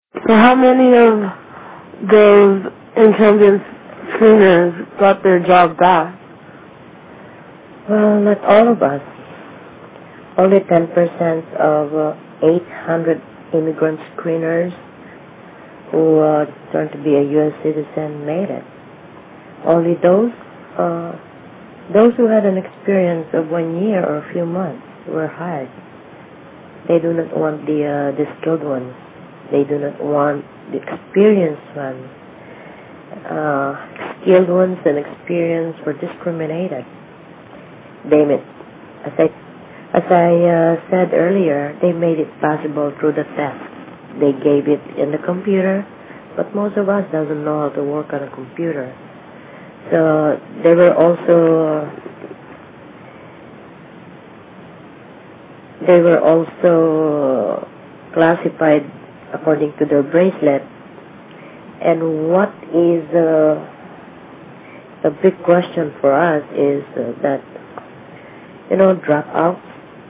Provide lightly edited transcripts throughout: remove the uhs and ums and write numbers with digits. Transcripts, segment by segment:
So how many of those intelligence screeners got their job back? Well, not all of us. Only 10% of 800 immigrant screeners who turned to be a U.S. citizen made it. Only those who had an experience of 1 year or a few months were hired. They do not want the skilled ones. They do not want the experienced ones. Skilled ones and experienced were discriminated. As I said earlier, they made it possible through the test. They gave it in the computer, but most of us doesn't know how to work on a computer. So they were also classified according to their bracelet. And what is a big question for us is that, dropouts,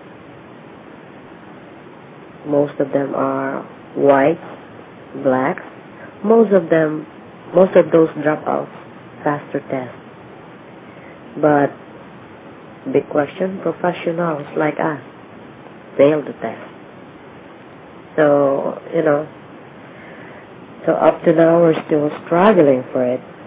most of them are whites, blacks. Most of those dropouts passed their test. But big question, professionals like us failed the test. So up to now we're still struggling for it.